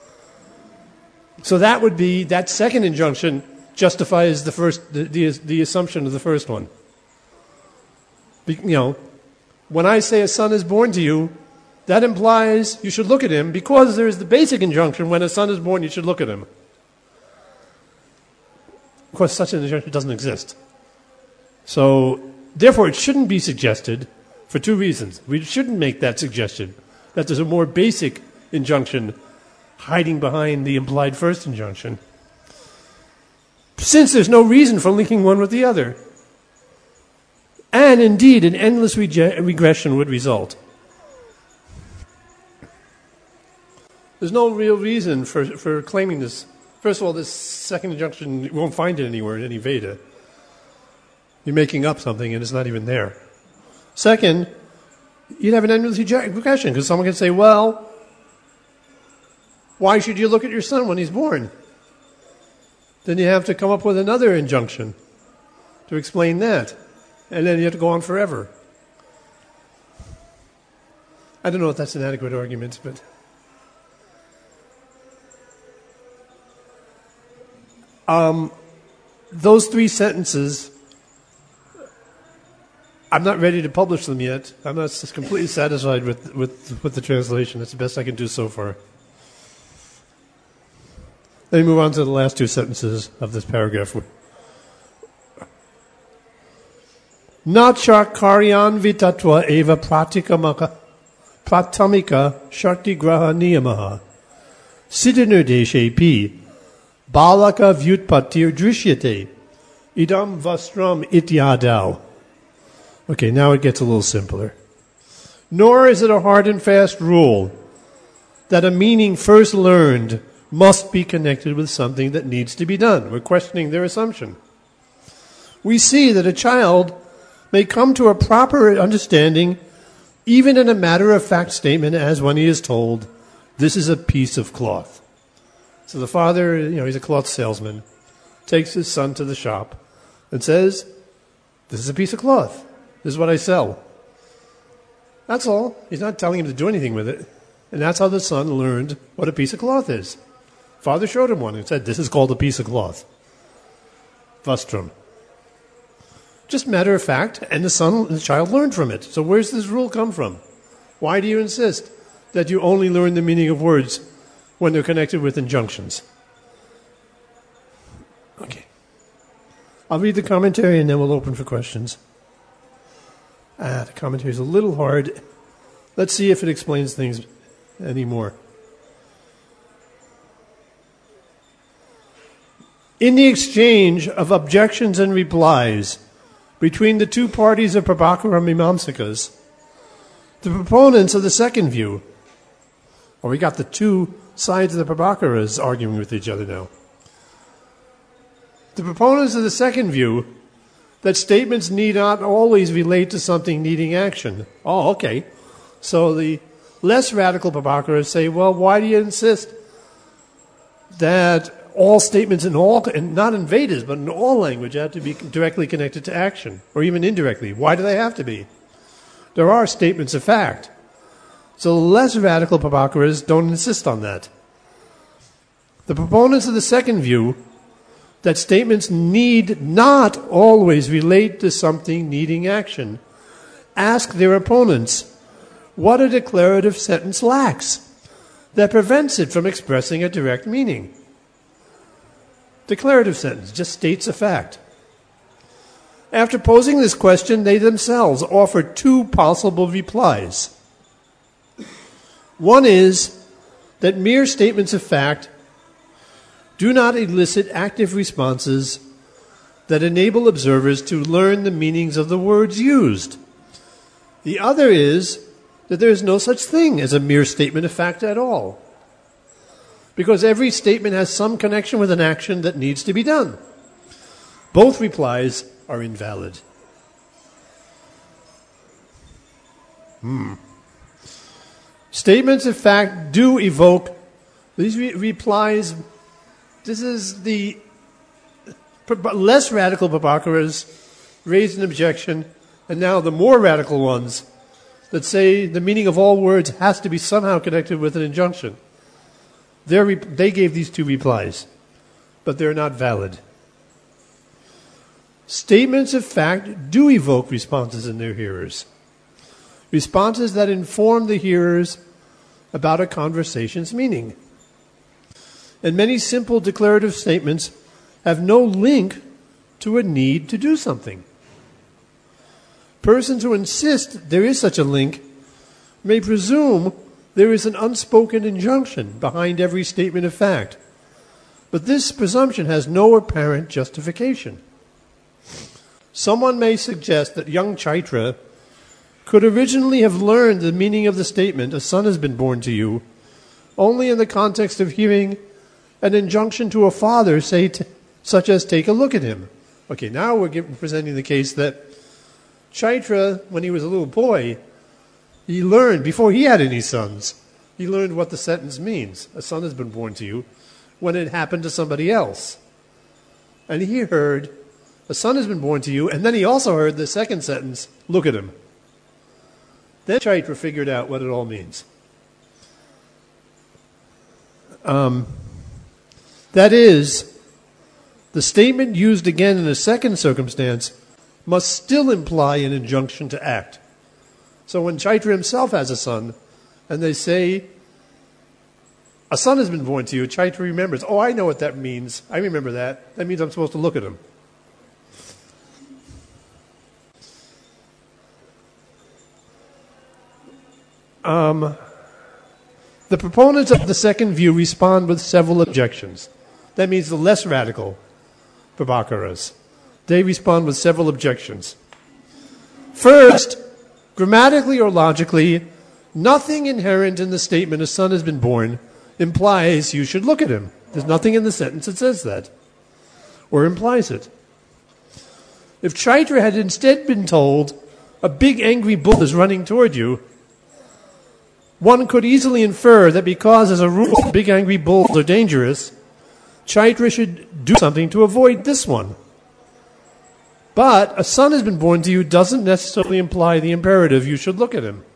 Speaker 1: So that would be, that second injunction justifies the first, the, the, the assumption of the first one. Be, you know, when I say a son is born to you, that implies you should look at him because there is the basic injunction, when a son is born, you should look at him. Of course, such an injunction doesn't exist. So, therefore, it shouldn't be suggested for two reasons. We shouldn't make that suggestion, that there's a more basic injunction hiding behind the implied first injunction, since there's no reason for linking one with the other. And indeed, an endless rege- regression would result. There's no real reason for, for claiming this. First of all, this second injunction, you won't find it anywhere in any Veda. You're making up something and it's not even there. Second, you'd have an endless regression, because someone can say, well, why should you look at your son when he's born? Then you have to come up with another injunction to explain that. And then you have to go on forever. I don't know if that's an adequate argument, but... Um, those three sentences, I'm not ready to publish them yet. I'm not completely satisfied with, with, with the translation. That's the best I can do so far. Let me move on to the last two sentences of this paragraph. Nacha karyan vitatva eva pratikamaka pratamika sharti graha niyamaha siddhanudeshe pi balaka vyutpatir drishyate idam vastram ityadau. Okay, now it gets a little simpler. Nor is it a hard and fast rule that a meaning first learned must be connected with something that needs to be done. We're questioning their assumption. We see that a child may come to a proper understanding even in a matter-of-fact statement as when he is told, this is a piece of cloth. So the father, you know, he's a cloth salesman, takes his son to the shop and says, this is a piece of cloth. This is what I sell. That's all. He's not telling him to do anything with it. And that's how the son learned what a piece of cloth is. Father showed him one and said, this is called a piece of cloth. Vastram. Just matter of fact, and the son, the child learned from it. So where's this rule come from? Why do you insist that you only learn the meaning of words when they're connected with injunctions? Okay. I'll read the commentary and then we'll open for questions. Ah, the commentary is a little hard. Let's see if it explains things anymore. In the exchange of objections and replies between the two parties of Prabhakara Mimamsakas, the proponents of the second view, or we got the two sides of the Prabhakaras arguing with each other now. The proponents of the second view, that statements need not always relate to something needing action. Oh, okay. So the less radical Prabhakaras say, well, why do you insist that all statements in all, and not in Vedas, but in all language, have to be directly connected to action, or even indirectly? Why do they have to be? There are statements of fact. So the less radical Prabhakaras don't insist on that. The proponents of the second view, that statements need not always relate to something needing action, ask their opponents what a declarative sentence lacks that prevents it from expressing a direct meaning. Declarative sentence just states a fact. After posing this question, they themselves offer two possible replies. One is that mere statements of fact do not elicit active responses that enable observers to learn the meanings of the words used. The other is that there is no such thing as a mere statement of fact at all, because every statement has some connection with an action that needs to be done. Both replies are invalid. Hmm. Statements of fact do evoke, these re- replies, this is the less radical Prabhakaras raised an objection, and now the more radical ones that say the meaning of all words has to be somehow connected with an injunction. Re- they gave these two replies, but they're not valid. Statements of fact do evoke responses in their hearers. Responses that inform the hearers about a conversation's meaning. And many simple declarative statements have no link to a need to do something. Persons who insist there is such a link may presume there is an unspoken injunction behind every statement of fact. But this presumption has no apparent justification. Someone may suggest that young Chaitra could originally have learned the meaning of the statement, "A son has been born to you," only in the context of hearing an injunction to a father, say, t- such as, "Take a look at him." Okay, now we're giving, presenting the case that Chaitra, when he was a little boy, he learned, before he had any sons, he learned what the sentence means. A son has been born to you, when it happened to somebody else. And he heard, a son has been born to you, and then he also heard the second sentence, "Look at him." Then Chaitra figured out what it all means. Um, that is, the statement used again in a second circumstance must still imply an injunction to act. So when Chaitra himself has a son, and they say, "A son has been born to you," Chaitra remembers, "Oh, I know what that means. I remember that. That means I'm supposed to look at him." Um, the proponents of the second view respond with several objections. That means the less radical Prabhakaras. They respond with several objections. First, grammatically or logically, nothing inherent in the statement "a son has been born" implies you should look at him. There's nothing in the sentence that says that, or implies it. If Chaitra had instead been told, "A big angry bull is running toward you," one could easily infer that because, as a rule, big angry bulls are dangerous, Chaitra should do something to avoid this one. But "a son has been born to you" doesn't necessarily imply the imperative "you should look at him."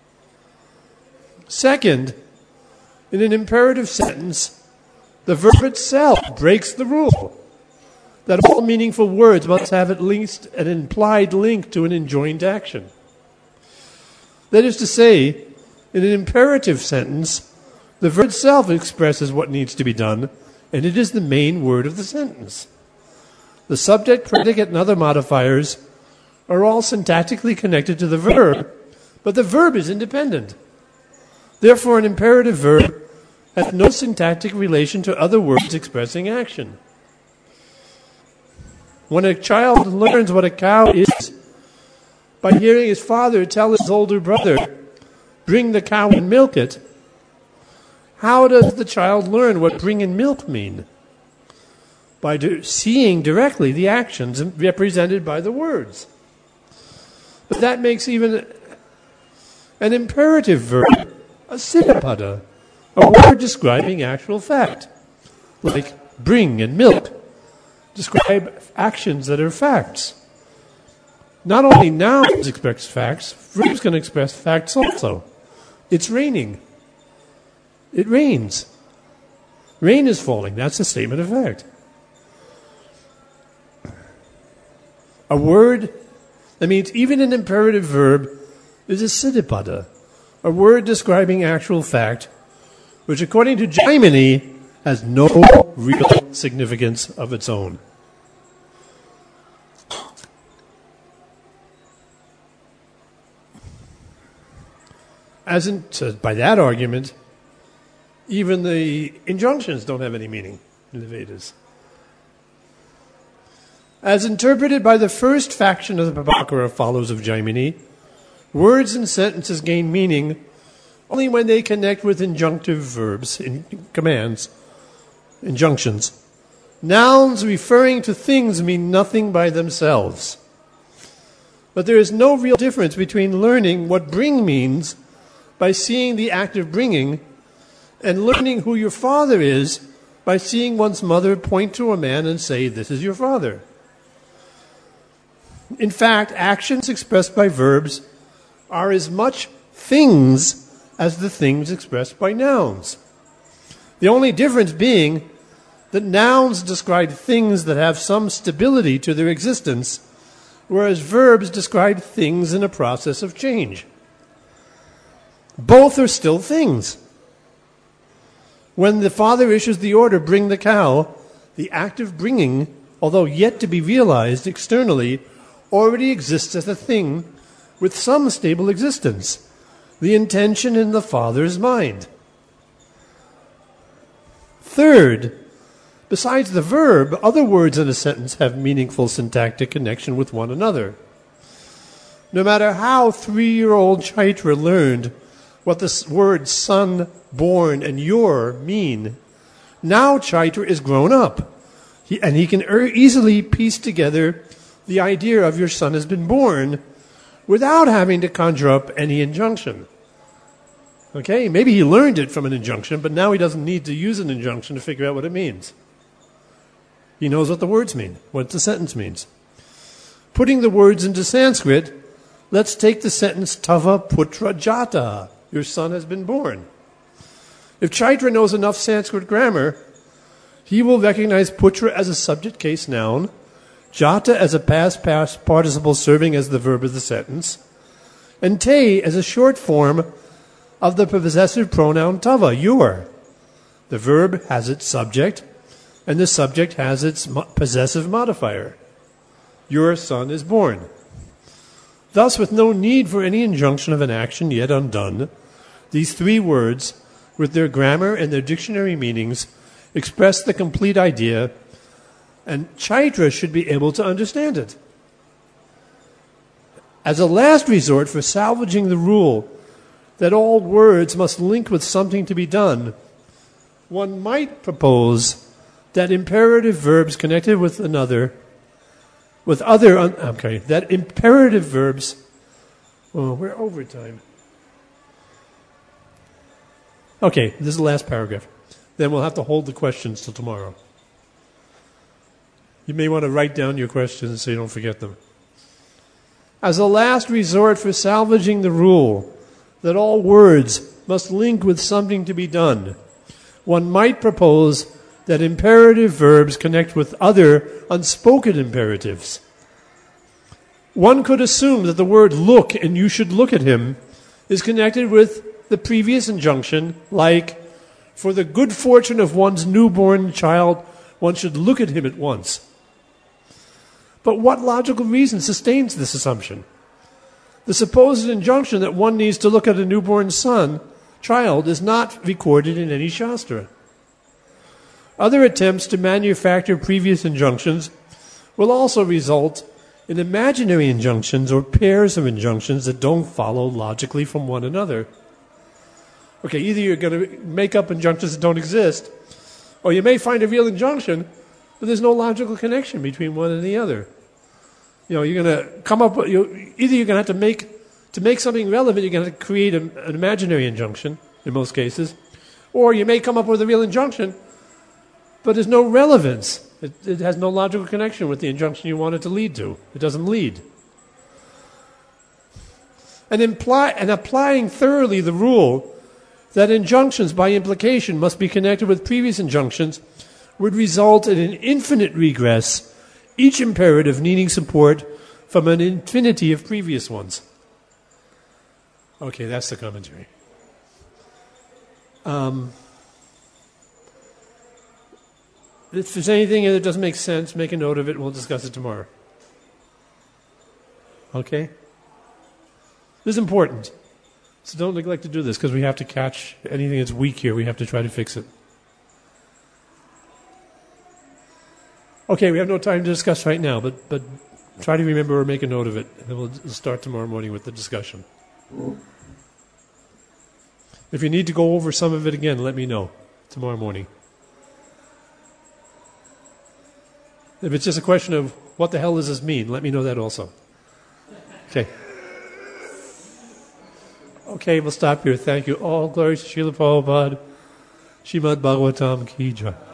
Speaker 1: Second, in an imperative sentence, the verb itself breaks the rule that all meaningful words must have at least an implied link to an enjoined action. That is to say, in an imperative sentence, the verb itself expresses what needs to be done, and it is the main word of the sentence. The subject, predicate, and other modifiers are all syntactically connected to the verb, but the verb is independent. Therefore, an imperative verb has no syntactic relation to other words expressing action. When a child learns what a cow is by hearing his father tell his older brother, bring the cow and milk it, how does the child learn what bring and milk mean? By do, seeing directly the actions represented by the words. But that makes even an imperative verb a sitapada, a word describing actual fact, like bring and milk, describe actions that are facts. Not only nouns express facts, verbs can express facts also. It's raining. It rains. Rain is falling. That's a statement of fact. A word, that means even an imperative verb, is a sitipada, a word describing actual fact, which according to Jaimini has no real significance of its own. As in, so by that argument, even the injunctions don't have any meaning in the Vedas. As interpreted by the first faction of the Prabhakara followers of Jaimini, words and sentences gain meaning only when they connect with injunctive verbs, in commands, injunctions. Nouns referring to things mean nothing by themselves. But there is no real difference between learning what bring means by seeing the act of bringing and learning who your father is by seeing one's mother point to a man and say, "This is your father." In fact, actions expressed by verbs are as much things as the things expressed by nouns. The only difference being that nouns describe things that have some stability to their existence, whereas verbs describe things in a process of change. Both are still things. When the father issues the order, bring the cow, the act of bringing, although yet to be realized externally, already exists as a thing with some stable existence, the intention in the father's mind. Third, besides the verb, other words in a sentence have meaningful syntactic connection with one another. No matter how three-year-old Chaitra learned what the words son, born, and your mean, now Chaitra is grown up, he, and he can er- easily piece together the idea of your son has been born without having to conjure up any injunction. Okay, maybe he learned it from an injunction, but now he doesn't need to use an injunction to figure out what it means. He knows what the words mean, what the sentence means. Putting the words into Sanskrit, let's take the sentence Tava Putra Jata, your son has been born. If Chaitra knows enough Sanskrit grammar, he will recognize Putra as a subject case noun, Jata as a past past participle serving as the verb of the sentence, and Te as a short form of the possessive pronoun Tava, your. The verb has its subject, and the subject has its possessive modifier. Your son is born. Thus, with no need for any injunction of an action yet undone, these three words, with their grammar and their dictionary meanings, express the complete idea, and Chaitra should be able to understand it. As a last resort for salvaging the rule that all words must link with something to be done, one might propose that imperative verbs connected with another, with other, un, okay, that imperative verbs, oh, we're over time. Okay, this is the last paragraph. Then we'll have to hold the questions till tomorrow. You may want to write down your questions so you don't forget them. As a last resort for salvaging the rule that all words must link with something to be done, one might propose that imperative verbs connect with other unspoken imperatives. One could assume that the word look and you should look at him is connected with the previous injunction, like, for the good fortune of one's newborn child, one should look at him at once. But what logical reason sustains this assumption? The supposed injunction that one needs to look at a newborn son, child, is not recorded in any Shastra. Other attempts to manufacture previous injunctions will also result in imaginary injunctions or pairs of injunctions that don't follow logically from one another. Okay, either you're going to make up injunctions that don't exist, or you may find a real injunction, but there's no logical connection between one and the other. You know, you're going to come up with, you, either you're going to have to make, to make something relevant, you're going to have to create a, an imaginary injunction, in most cases, or you may come up with a real injunction, but there's no relevance. It, it has no logical connection with the injunction you want it to lead to. It doesn't lead. And, imply, and applying thoroughly the rule that injunctions by implication must be connected with previous injunctions would result in an infinite regress, each imperative needing support from an infinity of previous ones. Okay, that's the commentary. Um, if there's anything that doesn't make sense, make a note of it and we'll discuss it tomorrow. Okay? This is important. So don't neglect to do this, because we have to catch anything that's weak here. We have to try to fix it. Okay, we have no time to discuss right now, but, but try to remember or make a note of it. And then we'll start tomorrow morning with the discussion. If you need to go over some of it again, let me know tomorrow morning. If it's just a question of what the hell does this mean, let me know that also. Okay. Okay, we'll stop here. Thank you. All glory to Srila Prabhupada. Srimad Bhagavatam Ki Jai.